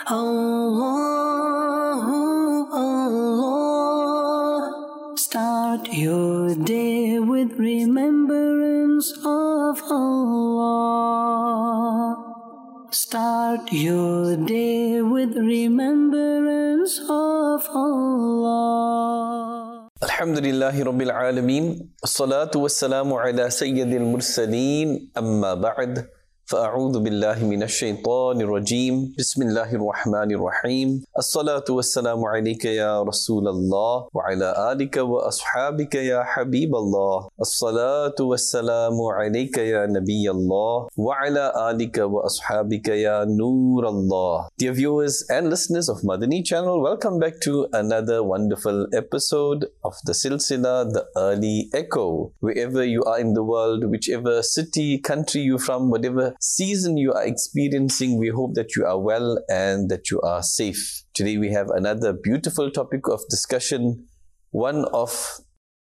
Allah, Allah. Start your day with remembrance of Allah. Start your day with remembrance of Allah. Alhamdulillahi Rabbil Alameen. As-salatu was-salamu ala Sayyidil Mursaleen. Amma ba'd. فأعوذ بالله من الشيطان الرجيم بسم الله الرحمن الرحيم الصلاة والسلام عليك يا رسول الله وعلى آلك وأصحابك يا حبيب الله الصلاة والسلام عليك يا نبي الله وعلى آلك وأصحابك يا نور الله. Dear viewers and listeners of Madani channel, welcome back to another wonderful episode of the Silsila, the Early Echo. Wherever you are in the world, whichever city, country you're from, whatever season you are experiencing, we hope that you are well and that you are safe. Today we have another beautiful topic of discussion, one of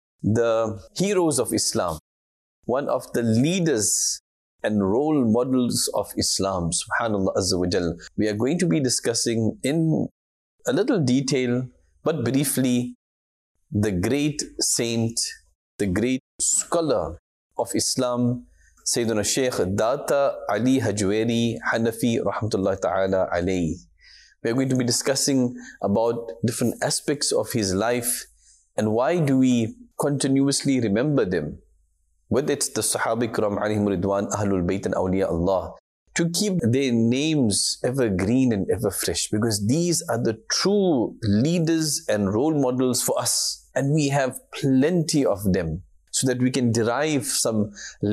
the heroes of Islam, one of the leaders and role models of Islam, subhanallah azza wa jal. We are going to be discussing in a little detail, but briefly, the great saint, the great scholar of Islam, Sayyidina Shaykh Data Ali Hajweri Hanafi Rahmatullahi Ta'ala alayhi. We are going to be discussing about different aspects of his life and why do we continuously remember them. Whether it's the Sahaba Kiram alayhim ridwan, Ahlul Bayt and Awliya Allah, to keep their names ever green and ever fresh, because these are the true leaders and role models for us, and we have plenty of them, so that we can derive some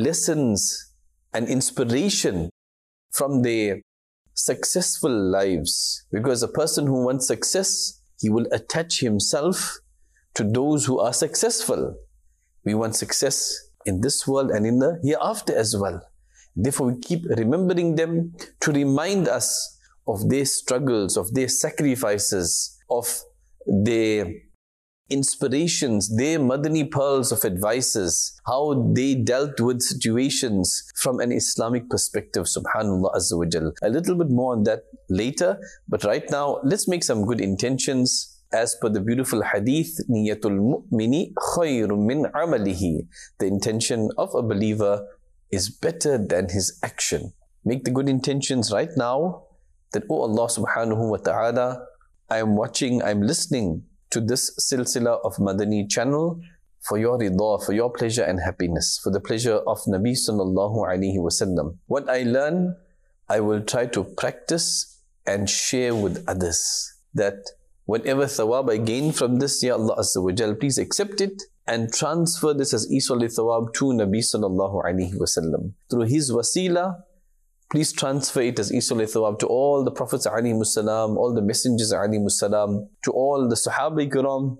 lessons and inspiration from their successful lives. Because a person who wants success, he will attach himself to those who are successful. We want success in this world and in the hereafter as well. Therefore, we keep remembering them to remind us of their struggles, of their sacrifices, of their inspirations, their Madani pearls of advices, how they dealt with situations from an Islamic perspective, subhanallah azza wa jal. A little bit more on that later, but right now, let's make some good intentions. As per the beautiful hadith, niyatul mu'mini khayrun min amalihi. The intention of a believer is better than his action. Make the good intentions right now that, oh Allah subhanahu wa ta'ala, I am watching, I am listening to this silsila of Madani channel for your ridha, for your pleasure and happiness, for the pleasure of Nabi sallallahu alaihi wasallam. What I learn, I will try to practice and share with others. That whatever thawab I gain from this, Ya Allah Azza wa Jal, please accept it and transfer this as Isali thawab to Nabi sallallahu alaihi wasallam. Through his wasila, please transfer it as Isali thawab to all the Prophets alayhimus salam, all the messengers alayhimus salam, to all the Sahaba Kiram,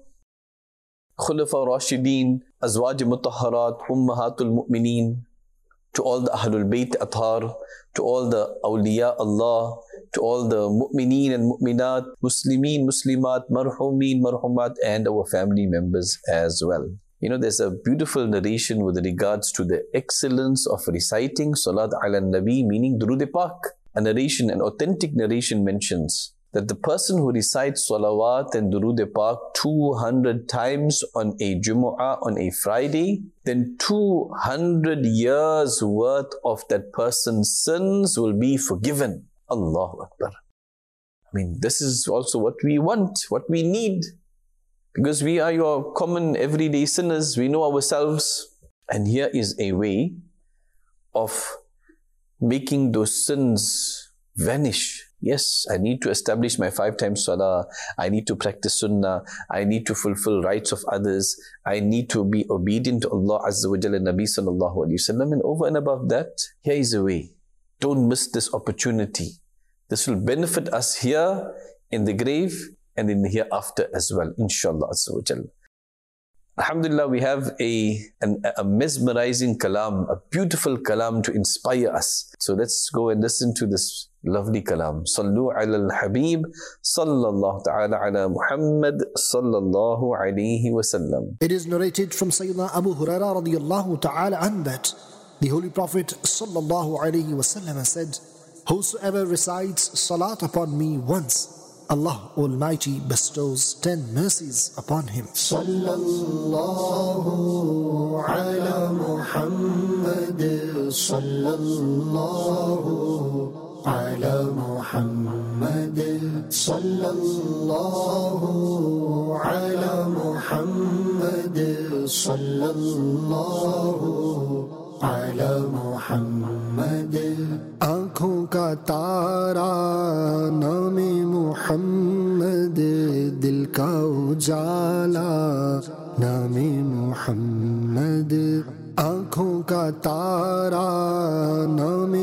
Khulafa Rashideen, Azwaj Mutahharat, Ummahatul Mu'mineen, to all the Ahlul Bayt Athar, to all the Awliya Allah, to all the Mu'mineen and Mu'minat, Muslimeen, Muslimat, Marhumeen, Marhumat, and our family members as well. You know, there's a beautiful narration with regards to the excellence of reciting Salat ala Nabi, meaning Durood Pak. A narration, an authentic narration mentions that the person who recites Salawat and Durood Pak 200 times on a Jumu'ah, on a Friday, then 200 years worth of that person's sins will be forgiven. Allahu Akbar. I mean, this is also what we want, what we need. Because we are your common everyday sinners, we know ourselves. And here is a way of making those sins vanish. Yes, I need to establish my 5 times salah. I need to practice sunnah. I need to fulfill rights of others. I need to be obedient to Allah Azza wa Jalla and Nabi sallallahu alayhi wa sallam. And over and above that, here is a way. Don't miss this opportunity. This will benefit us here in the grave and in the hereafter as well, inshallah Azza wa Jalla. Alhamdulillah, we have a mesmerizing kalam, a beautiful kalam to inspire us. So let's go and listen to this lovely kalam. Sallu ala al-Habib, sallallahu ta'ala ala Muhammad, sallallahu alayhi wa sallam. It is narrated from Sayyidina Abu Hurairah radiyallahu ta'ala an that the Holy Prophet sallallahu alayhi wa sallam said, Whosoever recites salat upon me once, Allah Almighty bestows 10 mercies upon him. Sallallahu ala Muhammad, sallallahu ala Muhammad, sallallahu ala Muhammad, sallallahu ala Muhammad. آنکھوں کا تارا نام محمد، دل کا اجالا نام محمد. آنکھوں کا تارا نام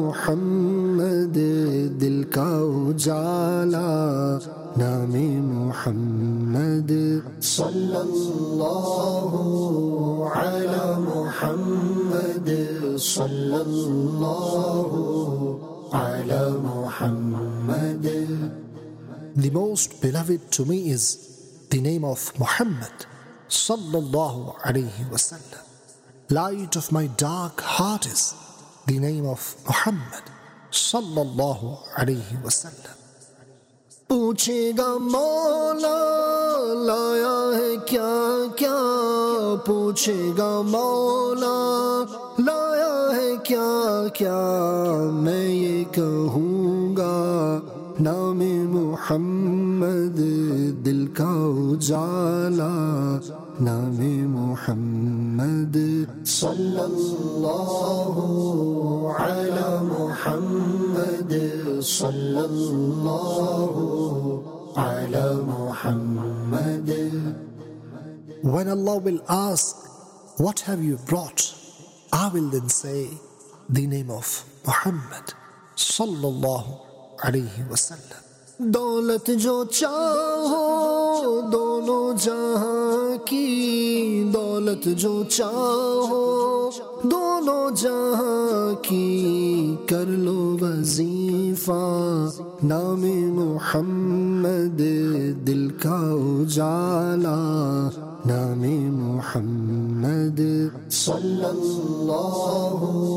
محمد، دل کا اجالا نام محمد. صلی اللہ علی محمد، صلی اللہ علی محمد. The most beloved to me is the name of Muhammad sallallahu alayhi wasallam. Light of my dark heart is the name of Muhammad sallallahu alayhi wasallam. پوچھے گا مولا لایا ہے کیا کیا، پوچھے گا مولا لایا ہے کیا کیا، میں یہ کہوں گا نام محمد، دل کا اجالا نام محمد. صلی اللہ علی محمد، صلی اللہ علی محمد. When Allah will ask, what have you brought? I will then say the name of Muhammad sallallahu alayhi wasallam. دولت جو چاہو دونوں جہاں کی، دولت جو چاہو دونوں جہاں کی، کر لو وظیفہ نام محمد، دل کا اجالا نام محمد. صلی اللہ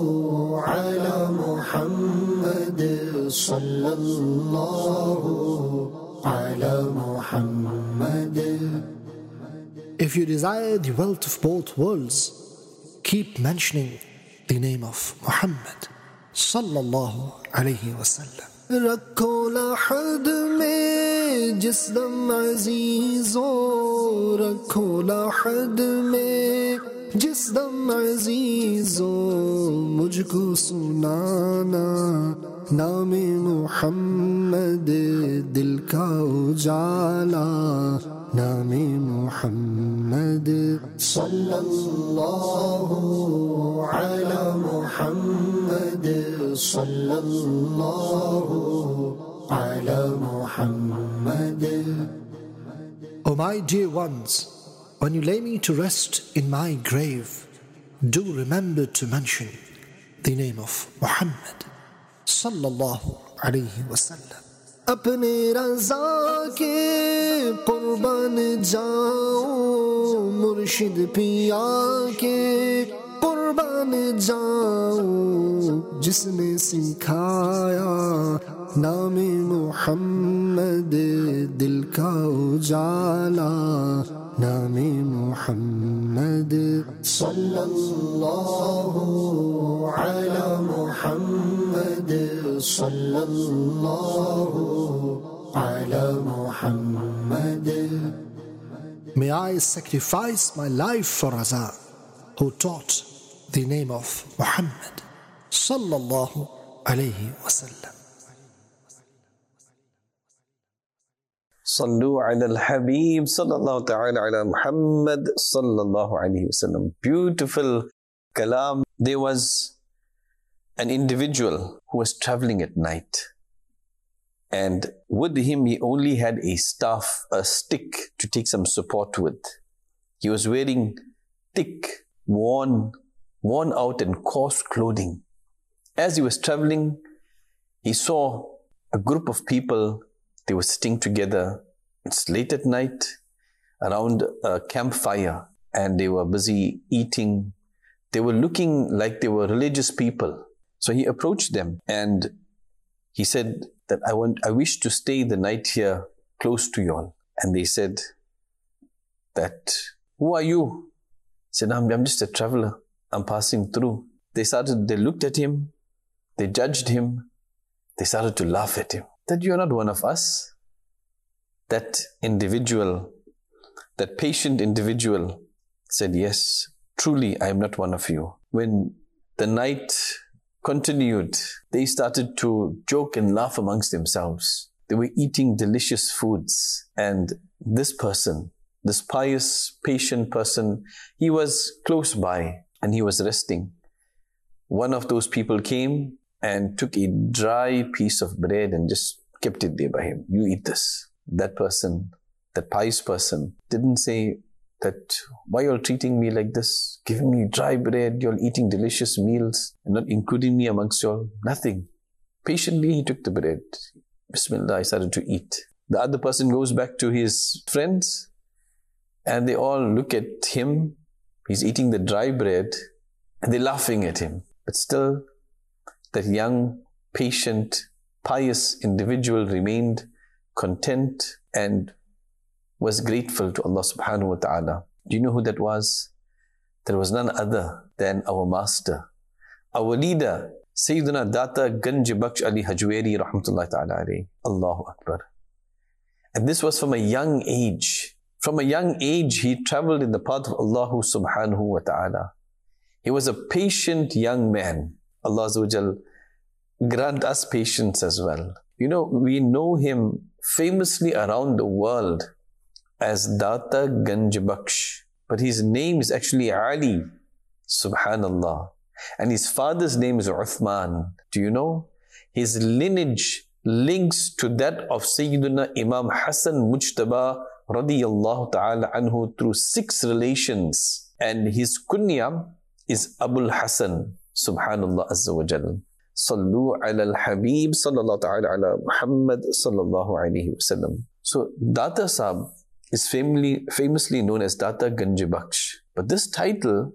علی محمد، صلی اللہ علی محمد. If you desire the wealth of both worlds, keep mentioning the name of Muhammad sallallahu alayhi wasallam. رکھو لحد میں جس دم عزیزو، رکھو لحد میں جس دم عزیزو، مجھ کو سنانا نام محمد، دل کا اجالا نام محمد. صلی اللہ علی محمد، صلی اللہ علی محمد. O my dear ones, when you lay me to rest in my grave, do remember to mention the name of Muhammad sallallahu alayhi wasallam. اپنے رضا کے قربان جاؤں، مرشد پیا کے قربان جاؤں، جس نے سکھایا نام محمد، دل کا اجالا نام محمد. صلی اللہ علی محمد، صلی اللہ علی محمد. May I sacrifice my life for Raza, who taught the name of Muhammad sallallahu alayhi wasallam. Sallu ala al-Habib sallallahu ta'ala ala Muhammad sallallahu alayhi wasallam. Beautiful kalam. There was an individual who was traveling at night, and with him he only had a staff, a stick to take some support with. He was wearing thick, worn out and coarse clothing. As he was traveling, he saw a group of people. They were sitting together. It's late at night around a campfire, and they were busy eating. They were looking like they were religious people. So he approached them and he said that I wish to stay the night here close to you all. And they said that, who are you? He said, I'm just a traveler. I'm passing through. They looked at him, they judged him, they started to laugh at him. That you're not one of us. That individual, that patient individual said, yes, truly I am not one of you. When the night continued, they started to joke and laugh amongst themselves. They were eating delicious foods. And this person, this pious, patient person, he was close by and he was resting. One of those people came and took a dry piece of bread and just kept it there by him. You eat this. That person, that pious person, didn't say that, why you all treating me like this? Giving me dry bread, you all eating delicious meals and not including me amongst you all. Nothing. Patiently he took the bread. Bismillah, I started to eat. The other person goes back to his friends and they all look at him. He's eating the dry bread and they're laughing at him. But still, that young, patient, pious individual remained content and was grateful to Allah subhanahu wa ta'ala. Do you know who that was? That was none other than our master, our leader, Sayyidina Data Ganj Bakhsh Ali Hajweri rahmatullahi ta'ala alayhi. Allahu Akbar. And this was from a young age. From a young age, he traveled in the path of Allah subhanahu wa ta'ala. He was a patient young man. Allah Azza wa Jal grant us patience as well. You know, we know him famously around the world as Data Ganj Bakhsh. But his name is actually Ali. Subhanallah. And his father's name is Uthman. Do you know? His lineage links to that of Sayyiduna Imam Hassan Mujtaba radiyallahu ta'ala anhu through 6 relations. And his kunya is Abul Hassan. Subhanallah Azza wa Jal. Sallu ala al-Habib sallallahu ta'ala ala Muhammad sallallahu alayhi wa sallam. So Data Sahab is famously known as Data Ganj Bakhsh. But this title,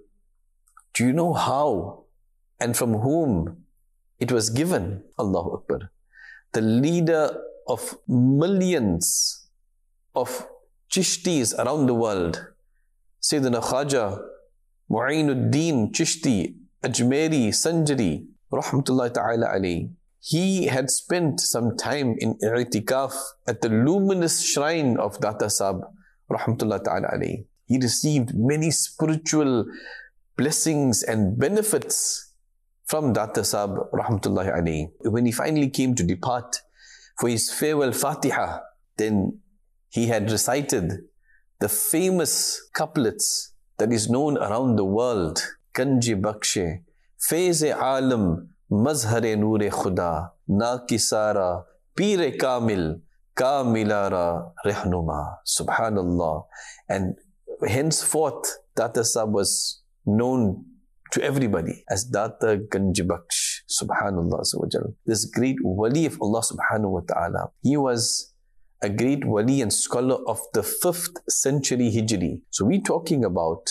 do you know how and from whom it was given? Allahu Akbar. The leader of millions of Chishtis around the world, Sayyidina Khaja Mu'inuddin Chishti Ajmeri Sanjari rahmatullahi ta'ala alayhi. He had spent some time in i'tikaf at the luminous shrine of Data Sahab rahmatullahi ta'ala alayhi. He received many spiritual blessings and benefits from Data Sahab rahmatullahi alayhi. When he finally came to depart for his farewell Fatiha, then he had recited the famous couplets that is known around the world. Ganj Bakhsh, Faiz Alam, Mazhar Noor Khuda, Na Kisara, Pir Kamil, Kamilara Rehnuma. Subhanallah. And henceforth, Data Sahab was known to everybody as Data Ganj Bakhsh. Subhanallah. This great wali of Allah subhanahu wa ta'ala. He was a great wali and scholar of the 5th century Hijri. So we're talking about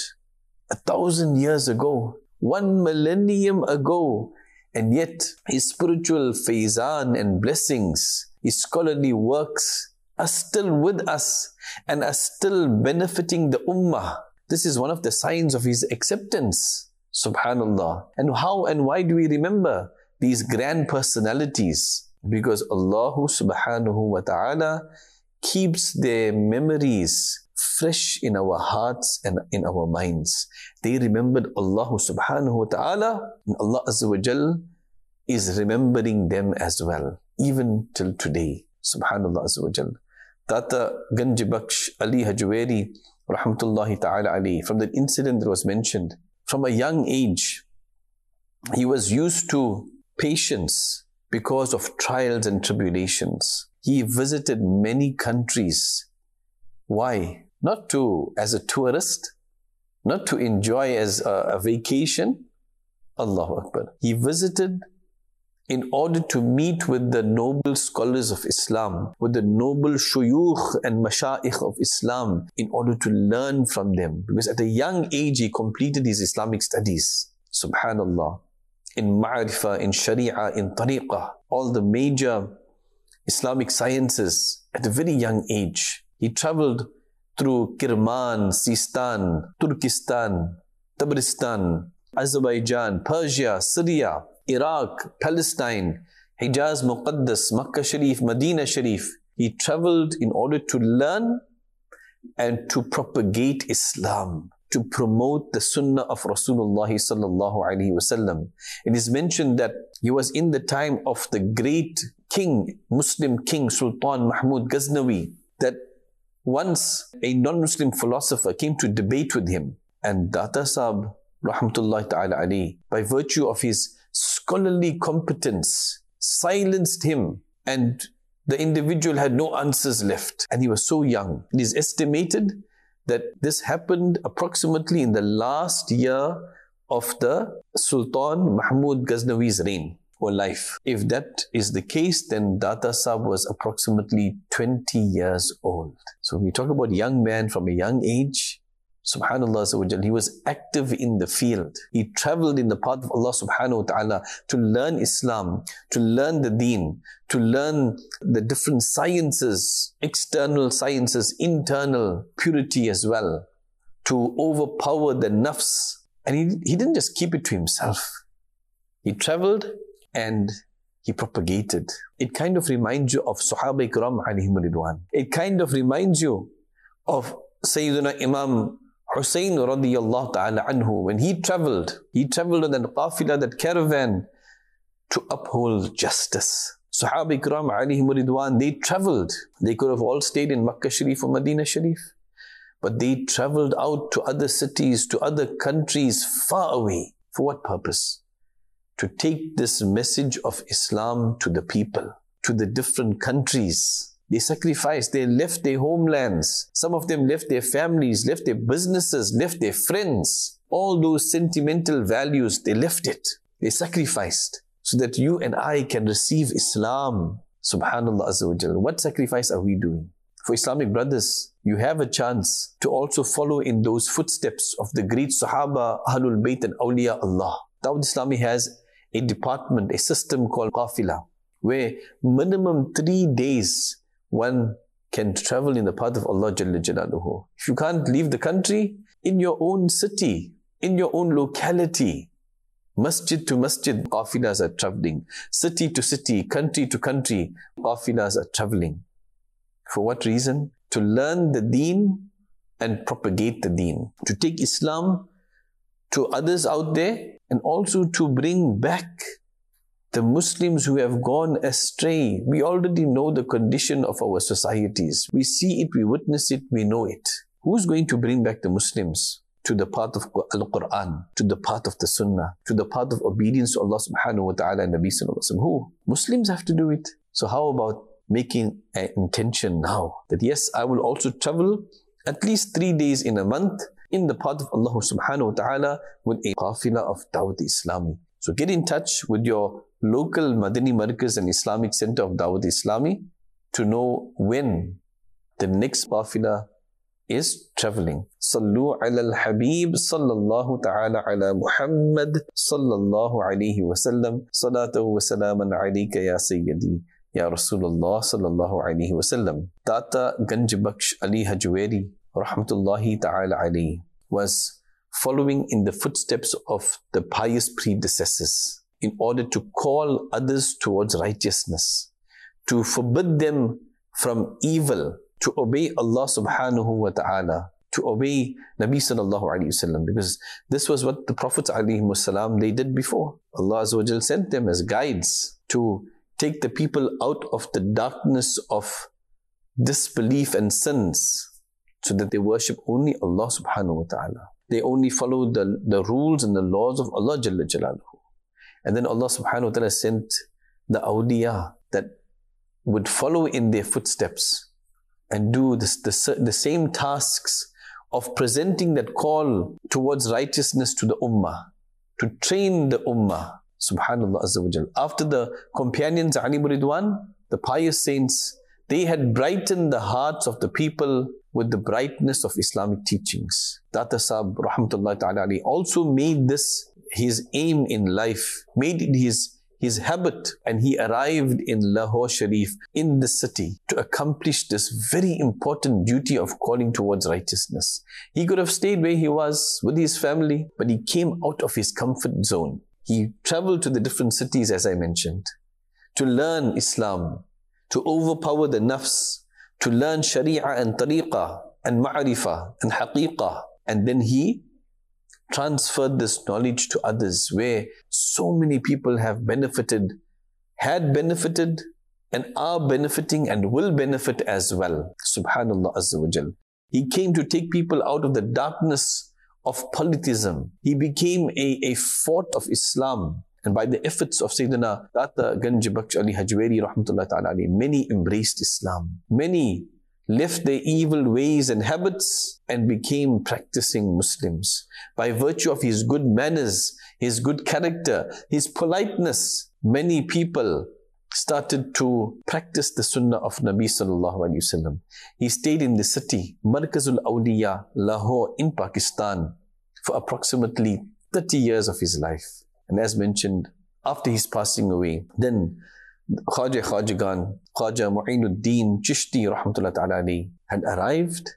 1,000 years ago, 1 millennium ago. And yet, his spiritual faizan and blessings, his scholarly works are still with us and are still benefiting the ummah. This is one of the signs of his acceptance. Subhanallah. And how and why do we remember these grand personalities? Because Allah subhanahu wa ta'ala keeps their memories fresh in our hearts and in our minds. They remembered Allah subhanahu wa ta'ala, and Allah Azza wa Jal is remembering them as well, even till today. Subhanallah Azza wa Jal. Data Ganj Bakhsh Ali Hajweri rahmatullahi ta'ala alayhi, from the incident that was mentioned, from a young age, he was used to patience because of trials and tribulations. He visited many countries. Why? Not as a tourist, not to enjoy as a vacation. Allahu Akbar. He visited in order to meet with the noble scholars of Islam, with the noble shuyukh and mashayikh of Islam, in order to learn from them. Because at a young age, he completed his Islamic studies. Subhanallah. in Ma'rifah, in Sharia, in Tariqah, all the major Islamic sciences at a very young age. He traveled through Kirman, Sistan, Turkestan, Tabristan, Azerbaijan, Persia, Syria, Iraq, Palestine, Hijaz Muqaddas, Makkah Sharif, Medina Sharif. He traveled in order to learn and to propagate Islam, to promote the Sunnah of Rasulullah sallallahu alaihi wasallam. It is mentioned that he was in the time of the great king, Muslim king Sultan Mahmud Ghaznavi, that once a non-Muslim philosopher came to debate with him, and Data Sahib rahmatullahi ta'ala alayhi, by virtue of his scholarly competence, silenced him, and the individual had no answers left, and he was so young. It is estimated that this happened approximately in the last year of the Sultan Mahmud Ghaznavi's reign or life. If that is the case, then Data Sahib was approximately 20 years old. So we talk about young man from a young age. Subhanallah, he was active in the field. He traveled in the path of Allah subhanahu wa ta'ala to learn Islam, to learn the deen, to learn the different sciences, external sciences, internal purity as well, to overpower the nafs. And he didn't just keep it to himself. He traveled and he propagated. It kind of reminds you of Sahaba Ikram alayhim ridwan. It kind of reminds you of Sayyidina Imam Hussein radiyallahu ta'ala anhu. When he traveled on that qafilah, that caravan, to uphold justice. Sahaba Ikram alayhim ridwan, they traveled. They could have all stayed in Makkah Sharif or Medina Sharif, but they traveled out to other cities, to other countries far away. For what purpose? To take this message of Islam to the people, to the different countries. They sacrificed, they left their homelands. Some of them left their families, left their businesses, left their friends. All those sentimental values, they left it. They sacrificed so that you and I can receive Islam. Subhanallah Azza wa Jal. What sacrifice are we doing? For Islamic brothers, you have a chance to also follow in those footsteps of the great Sahaba, Ahlul Bayt and Awliya Allah. Dawud Islami has a department, a system called Qafilah, where minimum 3 days one can travel in the path of Allah Jalla Jalaluhu. If you can't leave the country, in your own city, in your own locality, masjid to masjid, qafilahs are traveling. City to city, country to country, qafilahs are traveling. For what reason? To learn the deen and propagate the deen. To take Islam to others out there, and also to bring back the Muslims who have gone astray. We already know the condition of our societies. We see it, we witness it, we know it. Who's going to bring back the Muslims to the path of Al-Quran, to the path of the Sunnah, to the path of obedience to Allah subhanahu wa ta'ala and Nabi sallallahu alaihi wasallam? Who? Muslims have to do it. So how about making an intention now that yes, I will also travel at least 3 days in a month in the path of Allah subhanahu wa ta'ala with a qafilah of Dawud Islami. So get in touch with your local Madani Markaz and Islamic Center of Dawud Islami to know when the next qafilah is traveling. Sallu ala al-Habib sallallahu ta'ala ala Muhammad sallallahu alayhi wa sallam. Salatu wa salaman alayka ya Sayyidi ya Rasulullah sallallahu alayhi wa sallam. Tata Ganj Baksh Ali Hajweri rahmatullahi ta'ala alayhi was following in the footsteps of the pious predecessors in order to call others towards righteousness, to forbid them from evil, to obey Allah subhanahu wa ta'ala, to obey Nabi sallallahu alayhi wasallam, because this was what the Prophets alayhi wasallam, they did before. Allah Azza wa Jal sent them as guides to take the people out of the darkness of disbelief and sins, so that they worship only Allah subhanahu wa ta'ala. They only follow the rules and the laws of Allah Jalla Jalaluhu. And then Allah subhanahu wa ta'ala sent the awliya that would follow in their footsteps and do the same tasks of presenting that call towards righteousness to the ummah, to train the ummah. Subhanallah Azza wa Jal. After the companions, Ali Ridwan, the pious saints, they had brightened the hearts of the people with the brightness of Islamic teachings. Data Sahib rahmatullahi ta'ala also made this his aim in life, made it his habit, and he arrived in Lahore Sharif, in the city, to accomplish this very important duty of calling towards righteousness. He could have stayed where he was with his family, but he came out of his comfort zone. He traveled to the different cities, as I mentioned, to learn Islam, to overpower the nafs, to learn Sharia and Tariqah and Ma'rifah and Haqiqah. And then he transferred this knowledge to others, where so many people have benefited, had benefited, and are benefiting and will benefit as well. Subhanallah Azza wa Jal. He came to take people out of the darkness of politism. He became a fort of Islam. And by the efforts of Sayyidina Data Ganj Bakhsh Ali Hajweri Rahmatullah Ta'ala, many embraced Islam. Many left their evil ways and habits and became practicing Muslims. By virtue of his good manners, his good character, his politeness, many people started to practice the sunnah of Nabi Sallallahu Alaihi Wasallam. He stayed in the city, Markazul Awliya, Lahore in Pakistan, for approximately 30 years of his life. And as mentioned, after his passing away, then Khwaja Khwajagan, Khwaja Mu'inuddin Chishti Rahmatullah Ta'ala had arrived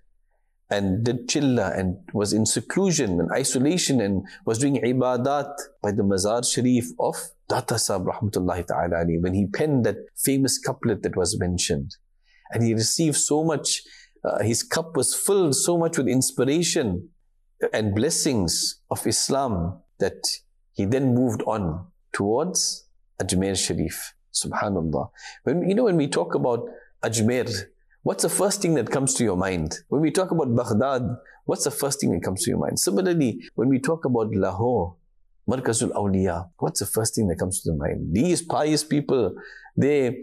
and did chilla and was in seclusion and isolation and was doing ibadat by the Mazar Sharif of Data Sahib Rahmatullahi Ta'ala when he penned that famous couplet that was mentioned. And he received so much, his cup was filled so much with inspiration and blessings of Islam that he then moved on towards Ajmer Sharif. Subhanallah. When we talk about Ajmer, what's the first thing that comes to your mind? When we talk about Baghdad, what's the first thing that comes to your mind? Similarly, when we talk about Lahore, Markazul Awliya, what's the first thing that comes to the mind? These pious people, their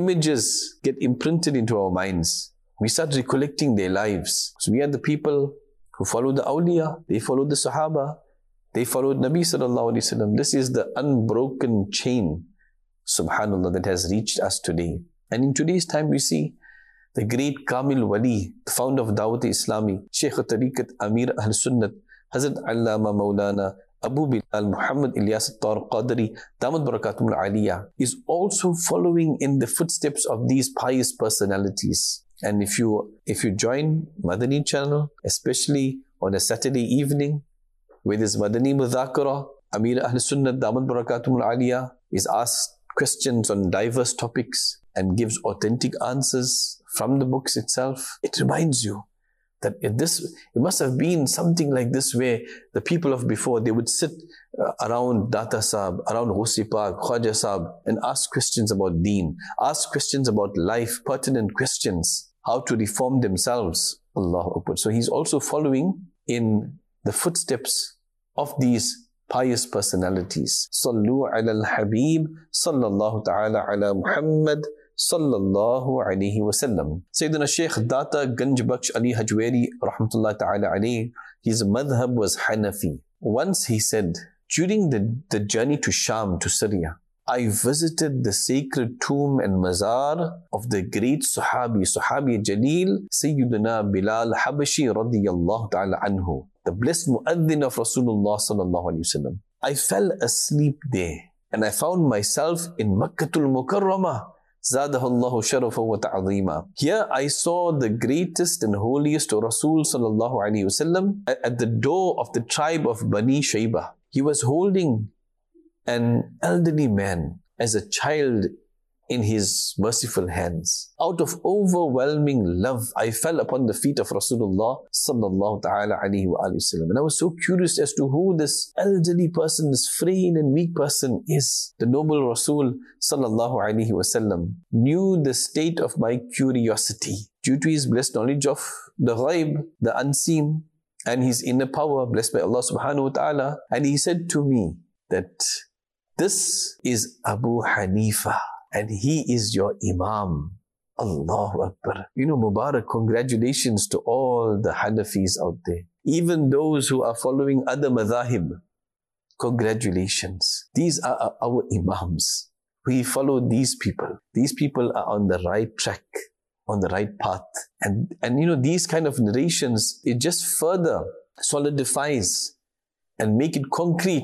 images get imprinted into our minds. We start recollecting their lives. So we are the people who follow the Awliya, they follow the Sahaba, they followed Nabi Sallallahu Alaihi Wasallam. This is the unbroken chain, subhanallah, that has reached us today. And in today's time we see the great Kamil Wali, the founder of Dawat Islami, Shaykh Tariqat Amir Ahl Sunnat, Hazrat Allama Maulana Abu Bilal Muhammad Ilyas At-Tar Qadri, Damat Barakatum Al-Aliyah, is also following in the footsteps of these pious personalities. And if you join Madani channel, especially on a Saturday evening, where there's Madani Mudhakara, Amir Ahl Sunnat, Damat Barakatum Al-Aliyah is asked questions on diverse topics and gives authentic answers from the books itself. It reminds you that it must have been something like this, where the people of before, they would sit around Data Sahib, around Ghusi Pak, Khwaja Sahib, and ask questions about deen, ask questions about life, pertinent questions, how to reform themselves. Allahu Akbar. So he's also following in the footsteps of these pious personalities. Sallu ala al-Habib, sallallahu ta'ala ala Muhammad, sallallahu alayhi wa sallam. Sayyidina Shaykh Data Ganj Bakhsh Ali Hajweri rahmatullah ta'ala alayhi, his madhab was Hanafi. Once he said, during the journey to Sham, to Syria, I visited the sacred tomb and mazar of the great Sahabi Jaleel, Sayyidina Bilal Habashi radiyallahu ta'ala anhu, the blessed muaddin of Rasulullah sallallahu alayhi wa sallam. I fell asleep there and I found myself in Makkatul Mukarramah, Zadahullahu sharafa wa ta'zeema. Here I saw the greatest and holiest of Rasul sallallahu alayhi wa sallam at the door of the tribe of Bani Shaybah. He was holding an elderly man as a child in his merciful hands. Out of overwhelming love, I fell upon the feet of Rasulullah sallallahu ta'ala alayhi wa sallam. And I was so curious as to who this elderly person, this frail and weak person is. The noble Rasul sallallahu alayhi wa sallam knew the state of my curiosity due to his blessed knowledge of the ghaib, the unseen, and his inner power, blessed by Allah subhanahu wa ta'ala. And he said to me that this is Abu Hanifa, and he is your Imam. Allahu Akbar. Mubarak, congratulations to all the Hanafis out there. Even those who are following other madhahib, congratulations. These are our Imams. We follow these people. These people are on the right track, on the right path. And these kind of narrations, it just further solidifies and make it concrete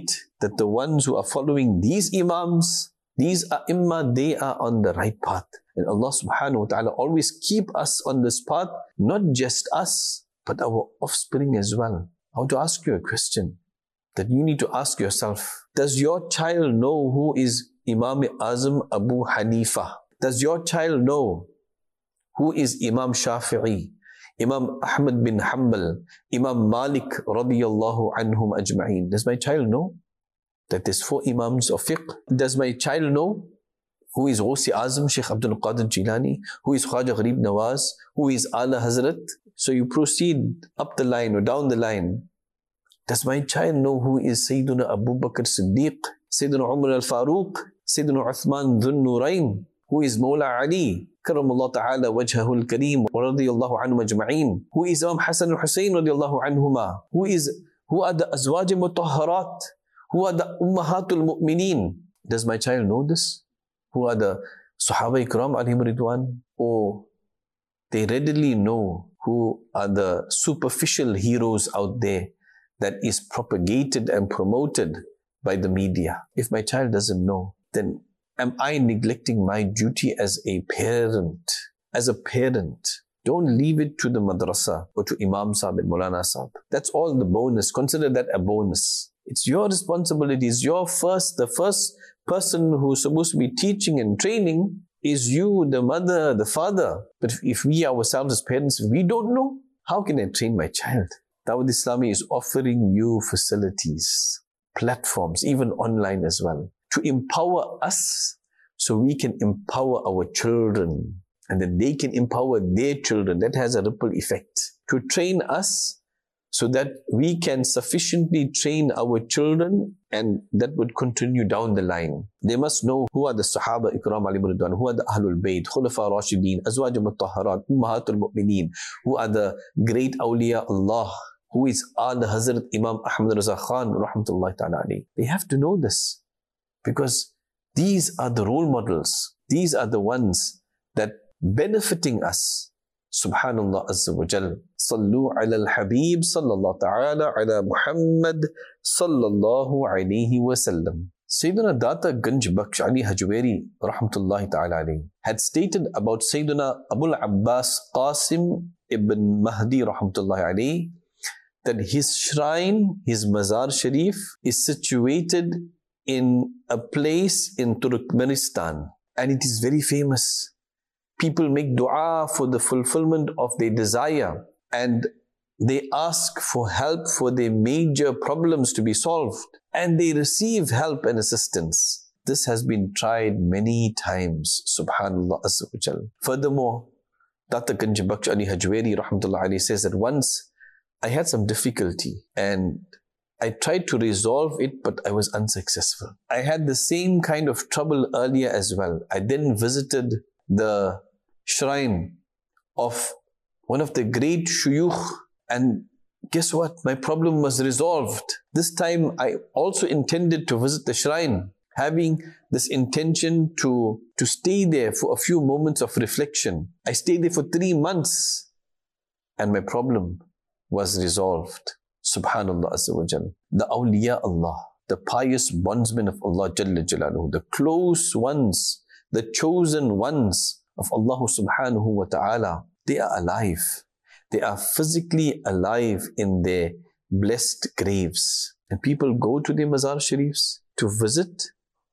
that the ones who are following these imams, these A'imma, they are on the right path. And Allah subhanahu wa ta'ala always keep us on this path, not just us, but our offspring as well. I want to ask you a question that you need to ask yourself. Does your child know who is Imam Azam Abu Hanifa? Does your child know who is Imam Shafi'i, Imam Ahmad bin Hanbal, Imam Malik radiyallahu anhum ajma'een? Does my child know that there's 4 Imams of fiqh? Does my child know who is Ghusi Azam, Shaykh Abdul Qadir Jilani, who is Khwaja Gharib Nawaz, who is Ala Hazrat? So you proceed up the line or down the line. Does my child know who is Sayyiduna Abu Bakr Siddiq, Sayyiduna Umar al-Faruq, Sayyiduna Uthman Dhun Nurayn, who is Mawla Ali, Karamallah Ta'ala Wajhahu al-Kareem, wa radiyallahu anhu ajma'een, who is Imam Hassan al-Husayn radiyallahu anhuma, who are the Azwaj Mutahharat, who are the Ummahatul Mu'mineen? Does my child know this? Who are the Sahaba Ikram alayhim ridwan? Or they readily know who are the superficial heroes out there that is propagated and promoted by the media? If my child doesn't know, then am I neglecting my duty as a parent? As a parent, don't leave it to the madrasa or to Imam Sahib and Maulana Sahib. That's all the bonus. Consider that a bonus. It's your responsibility. It's the first person who's supposed to be teaching and training is you, the mother, the father. But if we ourselves as parents, we don't know, how can I train my child? Dawud Islami is offering you facilities, platforms, even online as well, to empower us so we can empower our children and then they can empower their children. That has a ripple effect. To train us so that we can sufficiently train our children, and that would continue down the line. They must know who are the Sahaba Ikram alayhim ridwan, who are the Ahlul Bayt, Khulafa Rashideen, Azwaj Mutahharat, Ummahatul Mu'mineen, who are the great awliya Allah, who is Al Hazrat Imam Ahmad Raza Khan rahmatullahi ta'ala alayhi. They have to know this because these are the role models. These are the ones that benefiting us. Subhanallah Azza wa Jal. Sallu ala al-Habib sallallahu ta'ala ala Muhammad sallallahu alayhi wa sallam. Sayyidina Data Ganj Baksh Ali Hajweri rahmatullahi ta'ala alayhi had stated about Sayyidina Abul Abbas Qasim ibn Mahdi rahmatullahi alayhi that his shrine, his Mazar Sharif, is situated in a place in Turkmenistan, and it is very famous. People make dua for the fulfillment of their desire, and they ask for help for their major problems to be solved, and they receive help and assistance. This has been tried many times, subhanallah azza wa jal. Furthermore, Data Ganj Baksh Ali Hajweri rahmatullah alayhi says that once I had some difficulty and I tried to resolve it, but I was unsuccessful. I had the same kind of trouble earlier as well. I then visited the shrine of one of the great shuyukh, and guess what? My problem was resolved. This time I also intended to visit the shrine, having this intention to stay there for a few moments of reflection. I stayed there for 3 months and my problem was resolved. Subhanallah Azza wa Jal. The awliya Allah, the pious bondsmen of Allah Jalla Jalaluhu, the close ones, the chosen ones of Allah Subhanahu wa Ta'ala, they are alive. They are physically alive in their blessed graves. And people go to their Mazar Sharifs to visit,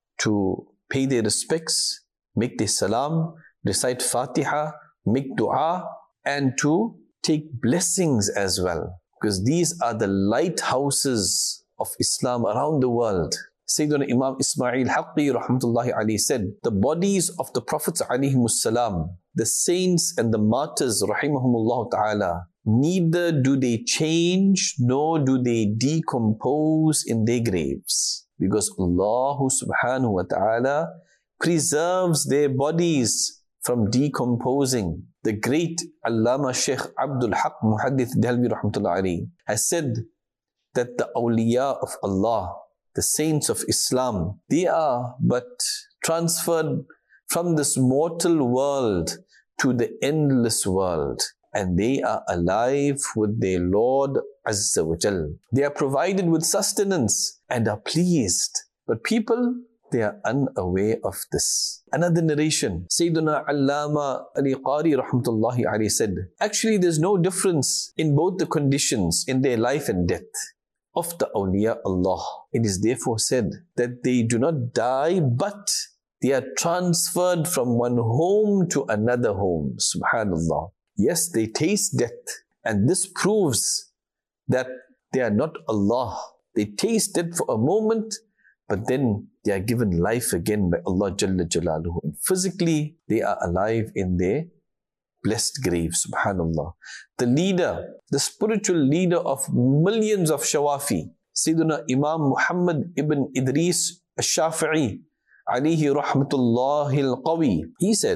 to pay their respects, make their salam, recite Fatiha, make dua, and to take blessings as well. Because these are the lighthouses of Islam around the world. Sayyidina Imam Ismail Haqqi rahmatullahi alayhi said, the bodies of the Prophets alayhimussalam, the saints and the martyrs rahimahumullah ta'ala, neither do they change nor do they decompose in their graves. Because Allah subhanahu wa ta'ala preserves their bodies from decomposing. The great Allama Shaykh Abdul Haq Muhaddith Dehelvi rahmatullah alayhi has said that the awliya of Allah, the saints of Islam, they are but transferred from this mortal world to the endless world, and they are alive with their Lord Azza wa Jal. They are provided with sustenance and are pleased. But people, they are unaware of this. Another narration, Sayyiduna Allama Ali Qari rahmatullahi alayhi said, actually there's no difference in both the conditions in their life and death of the awliya Allah. It is therefore said that they do not die, but they are transferred from one home to another home. Subhanallah. Yes, they taste death, and this proves that they are not Allah. They taste it for a moment, but then they are given life again by Allah Jalla Jalaluhu. And physically, they are alive in their blessed grave. Subhanallah. The leader, the spiritual leader of millions of Shawafi, Sayyiduna Imam Muhammad ibn Idris al-Shafi'i, alayhi rahmatullahi al-qawi, he said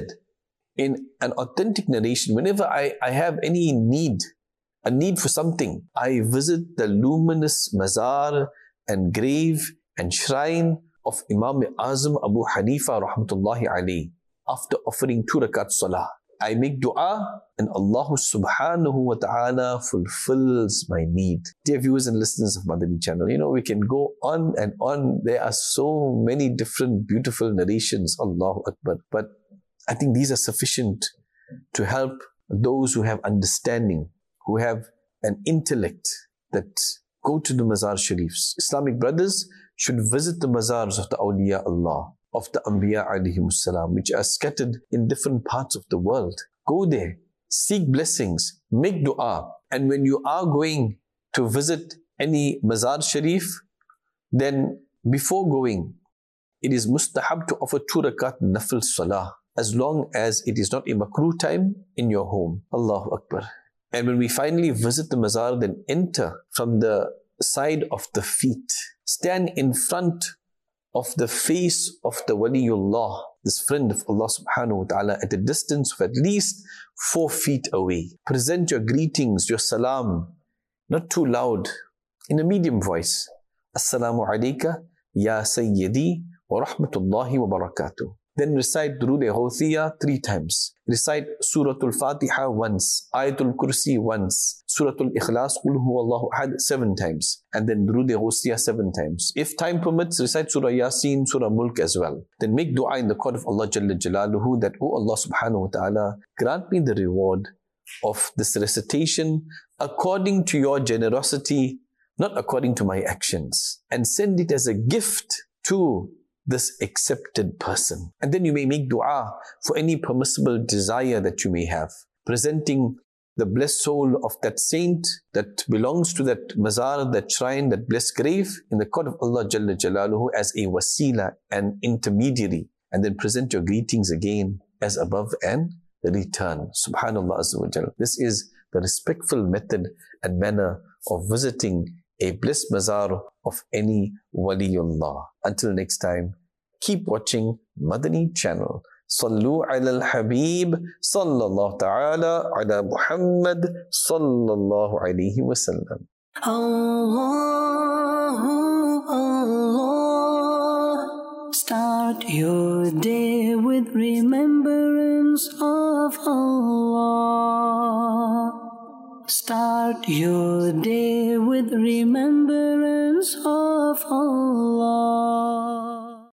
in an authentic narration, whenever I have any need, a need for something, I visit the luminous mazar and grave and shrine of Imam Azam Abu Hanifa rahmatullahi alayhi. After offering 2 rakat salah, I make dua and Allah subhanahu wa ta'ala fulfills my need. Dear viewers and listeners of Madani channel, we can go on and on. There are so many different beautiful narrations, Allahu Akbar. But I think these are sufficient to help those who have understanding, who have an intellect, that go to the Mazar Sharifs. Islamic brothers should visit the Mazars of the Awliya Allah, of the Anbiya alayhimus salam, which are scattered in different parts of the world. Go there, seek blessings, make dua. And when you are going to visit any Mazar Sharif, then before going, it is mustahab to offer 2 rakat nafil salah, as long as it is not a makruh time in your home. Allahu Akbar. And when we finally visit the Mazar, then enter from the side of the feet. Stand in front of the face of the Waliullah, this friend of Allah subhanahu wa ta'ala, at a distance of at least 4 feet away. Present your greetings, your salam, not too loud, in a medium voice. Assalamu alayka ya Sayyidi wa rahmatullahi wa barakatuh. Then recite Durood Ghauthiya 3 times. Recite Suratul Fatiha once, Ayatul Kursi once, Suratul Ikhlas, Qul Huwallahu Ahad 7 times, and then Durood Ghauthiya 7 times. If time permits, recite Surah Yasin, Surah Mulk as well. Then make dua in the court of Allah Jalla Jalaluhu that, O Allah subhanahu wa ta'ala, grant me the reward of this recitation according to your generosity, not according to my actions, and send it as a gift to this accepted person. And then you may make dua for any permissible desire that you may have, presenting the blessed soul of that saint that belongs to that mazar, that shrine, that blessed grave in the court of Allah Jalla Jalaluhu as a wasila, an intermediary, and then present your greetings again as above and return. Subhanallah Azza wa Jal. This is the respectful method and manner of visiting a blessed mazar of any Waliullah. Until next time, keep watching Madani channel. Sallu ala al-Habib sallallahu ta'ala ala Muhammad sallallahu alayhi wa sallam. Allah, start your day with remembrance of Allah. Start your day with remembrance of Allah.